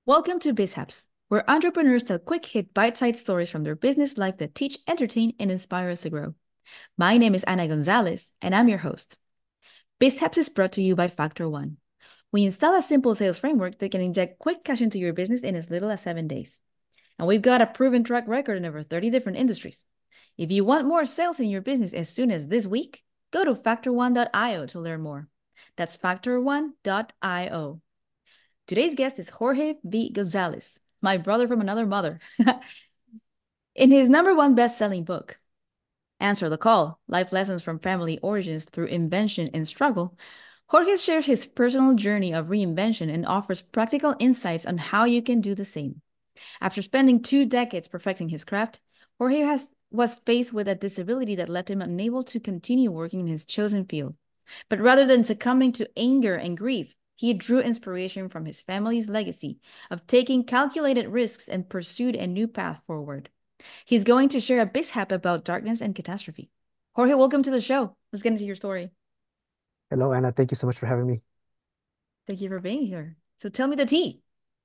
Welcome to BizHaps, where entrepreneurs tell quick hit bite-sized stories from their business life that teach, entertain, and inspire us to grow. My name is Ana Gonzalez, and I'm your host. BizHaps is brought to you by Factor One. We install a simple sales framework that can inject quick cash into your business in as little as 7 days. And we've got a proven track record in over 30 different industries. If you want more sales in your business as soon as this week, go to factor1.io to learn more. That's factor1.io. Today's guest is Jorge V. Gonzalez, my brother from another mother. In his number one best-selling book, Answer the Call: Life Lessons from Family Origins Through Invention and Struggle, Jorge shares his personal journey of reinvention and offers practical insights on how you can do the same. After spending 2 decades perfecting his craft, Jorge was faced with a disability that left him unable to continue working in his chosen field. But rather than succumbing to anger and grief, he drew inspiration from his family's legacy of taking calculated risks and pursued a new path forward. He's going to share a mishap about darkness and catastrophe. Jorge, welcome to the show. Let's get into your story. Hello, Anna. Thank you so much for having me. Thank you for being here. So tell me the tea.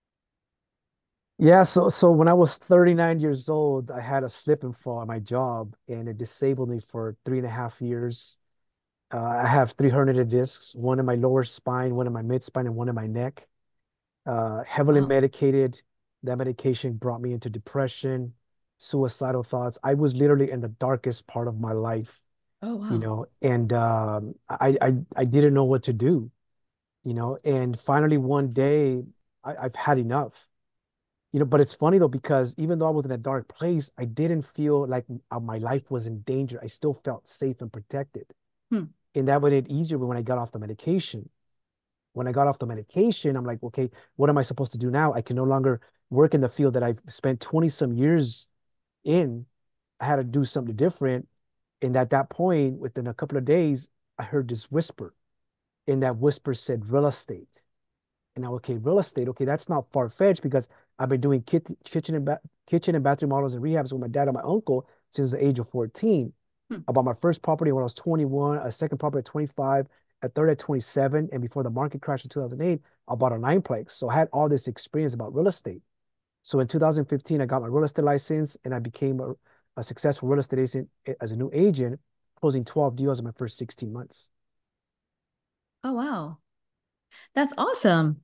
So when I was 39 years old, I had a slip and fall at my job, and it disabled me for 3.5 years. I have three herniated discs, one in my lower spine, one in my mid spine, and one in my neck. Heavily Wow. medicated. That medication brought me into depression, suicidal thoughts. I was literally in the darkest part of my life, Oh, wow. and I didn't know what to do, and finally one day I've had enough. But it's funny though, because even though I was in a dark place, I didn't feel like my life was in danger. I still felt safe and protected. Hmm. And that made it easier when I got off the medication. When I got off the medication, I'm like, okay, what am I supposed to do now? I can no longer work in the field that I've spent 20 some years in. I had to do something different. And at that point, within a couple of days, I heard this whisper. And that whisper said real estate. And now, okay, real estate, okay, that's not far-fetched because I've been doing kitchen and bathroom models and rehabs with my dad and my uncle since the age of 14. Hmm. I bought my first property when I was 21, a second property at 25, a third at 27, and before the market crashed in 2008, I bought a nineplex. So I had all this experience about real estate. So in 2015, I got my real estate license and I became a successful real estate agent as a new agent, closing 12 deals in my first 16 months. Oh, wow. That's awesome.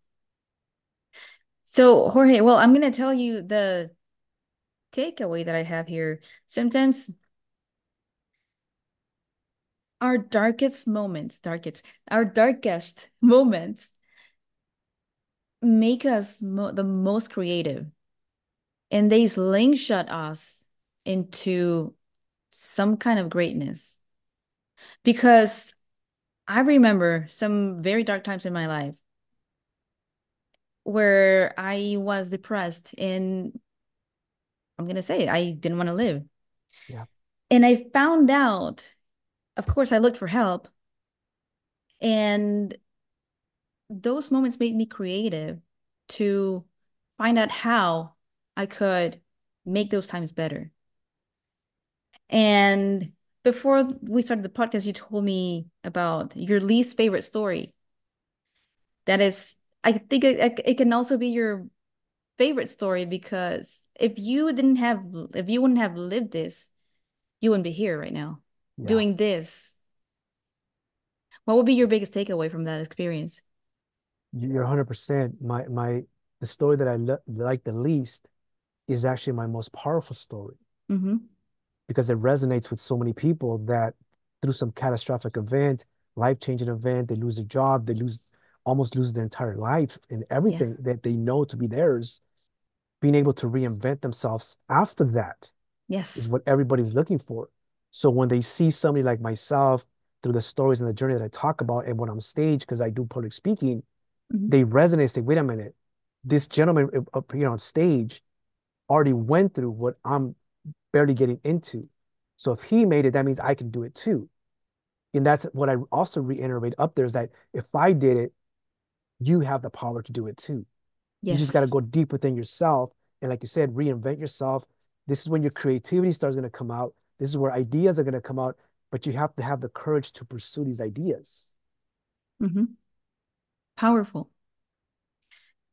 So, Jorge, well, I'm going to tell you the takeaway that I have here. Sometimes our darkest moments make us the most creative, and they slingshot us into some kind of greatness. Because I remember some very dark times in my life where I was depressed and I'm going to say I didn't want to live. Yeah. And I found out, of course, I looked for help, and those moments made me creative to find out how I could make those times better. And before we started the podcast, you told me about your least favorite story. That is, I think it can also be your favorite story because if you wouldn't have lived this, you wouldn't be here right now Yeah. doing this. What would be your biggest takeaway from that experience? You're 100%. The story that I like the least is actually my most powerful story Mm-hmm. because it resonates with so many people that through some catastrophic event, life-changing event, they lose a job, they almost lose their entire life and Yeah. everything that they know to be theirs. Being able to reinvent themselves after that is Yes. what everybody's looking for. So when they see somebody like myself through the stories and the journey that I talk about, and when I'm stage, because I do public speaking, Mm-hmm. they resonate, say, wait a minute, this gentleman up here on stage already went through what I'm barely getting into. So if he made it, that means I can do it too. And that's what I also reiterate up there is that if I did it, you have the power to do it too. You just got to Yes. go deep within yourself. And like you said, reinvent yourself. This is when your creativity starts going to come out. This is where ideas are going to come out, but you have to have the courage to pursue these ideas. Mm-hmm. Powerful.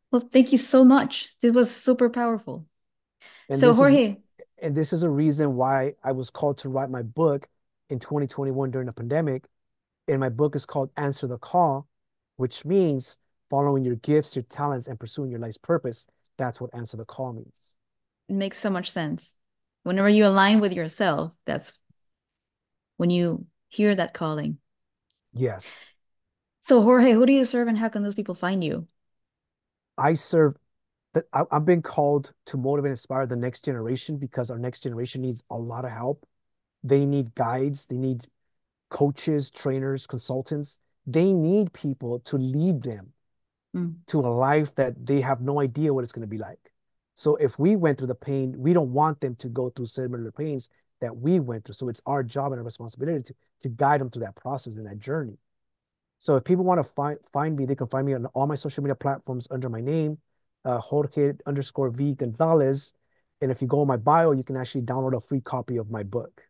Well, thank you so much. This was super powerful. And So, this is Jorge, and this is a reason why I was called to write my book in 2021 during the pandemic. And my book is called Answer the Call, which means following your gifts, your talents, and pursuing your life's purpose. That's what Answer the Call means. it makes so much sense. Whenever you align with yourself, that's when you hear that calling. Yes. So, Jorge, who do you serve and how can those people find you? I serve that I've been called to motivate and inspire the next generation because our next generation needs a lot of help. They need guides, they need coaches, trainers, consultants. They need people to lead them Mm, to a life that they have no idea what it's going to be like. So if we went through the pain, we don't want them to go through similar pains that we went through. So it's our job and our responsibility to guide them through that process and that journey. So if people want to find me, they can find me on all my social media platforms under my name, Jorge_V Gonzalez. And if you go on my bio, you can actually download a free copy of my book.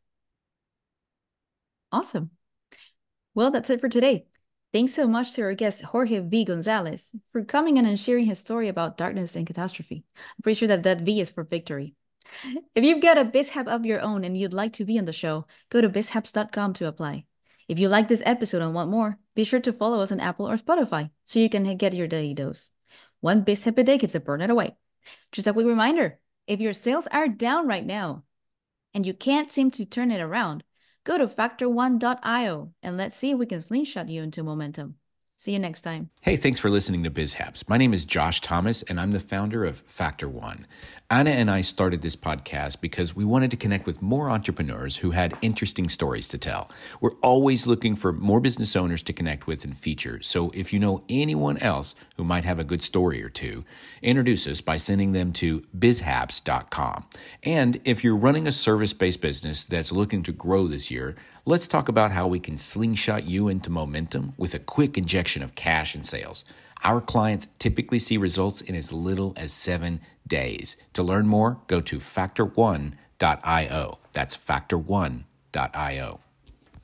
awesome. Well, that's it for today. Thanks so much to our guest, Jorge V. Gonzalez, for coming in and sharing his story about darkness and catastrophe. I'm pretty sure that that V is for victory. If you've got a BizHap of your own and you'd like to be on the show, go to bizhaps.com to apply. If you like this episode and want more, be sure to follow us on Apple or Spotify so you can get your daily dose. One BizHap a day keeps the burnout away. Just a quick reminder, if your sales are down right now and you can't seem to turn it around, go to factor1.io and let's see if we can slingshot you into momentum. See you next time. Hey, thanks for listening to BizHaps. My name is Josh Thomas, and I'm the founder of Factor One. Anna and I started this podcast because we wanted to connect with more entrepreneurs who had interesting stories to tell. We're always looking for more business owners to connect with and feature. So if you know anyone else who might have a good story or two, introduce us by sending them to bizhaps.com. And if you're running a service-based business that's looking to grow this year, let's talk about how we can slingshot you into momentum with a quick injection of cash and sales. Our clients typically see results in as little as 7 days. To learn more, go to factor1.io. That's factor1.io.